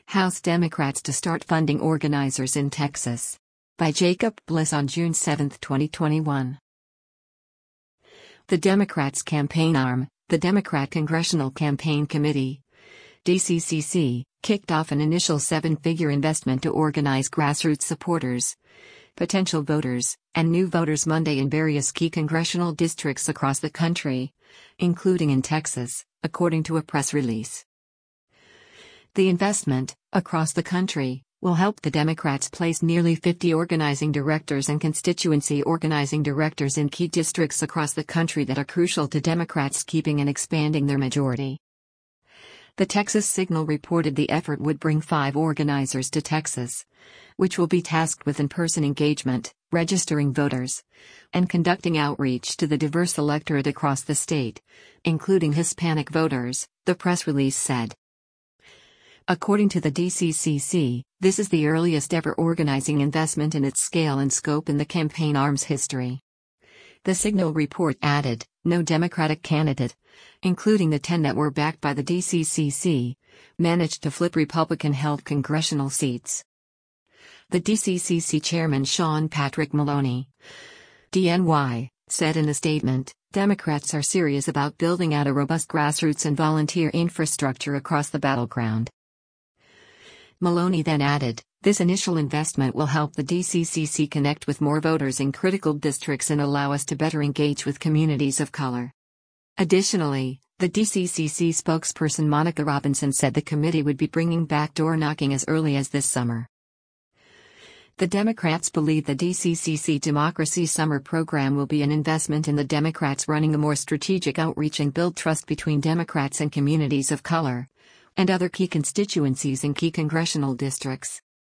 House Democrats to start funding organizers in Texas. By Jacob Bliss on June 7, 2021. The Democrats' campaign arm, the Democrat Congressional Campaign Committee, DCCC, kicked off an initial seven-figure investment to organize grassroots supporters, potential voters, and new voters Monday in various key congressional districts across the country, including in Texas, according to a press release. The investment, across the country, will help the Democrats place nearly 50 organizing directors and constituency organizing directors in key districts across the country that are crucial to Democrats keeping and expanding their majority. The Texas Signal reported the effort would bring 5 organizers to Texas, which will be tasked with in-person engagement, registering voters, and conducting outreach to the diverse electorate across the state, including Hispanic voters, the press release said. According to the DCCC, this is the earliest ever organizing investment in its scale and scope in the campaign arm's history. The Signal report added, no Democratic candidate, including the 10 that were backed by the DCCC, managed to flip Republican-held congressional seats. The DCCC chairman Sean Patrick Maloney, DNY, said in a statement, Democrats are serious about building out a robust grassroots and volunteer infrastructure across the battleground. Maloney then added, this initial investment will help the DCCC connect with more voters in critical districts and allow us to better engage with communities of color. Additionally, the DCCC spokesperson Monica Robinson said the committee would be bringing back door knocking as early as this summer. The Democrats believe the DCCC Democracy Summer program will be an investment in the Democrats running a more strategic outreach and build trust between Democrats and communities of color, and other key constituencies in key congressional districts.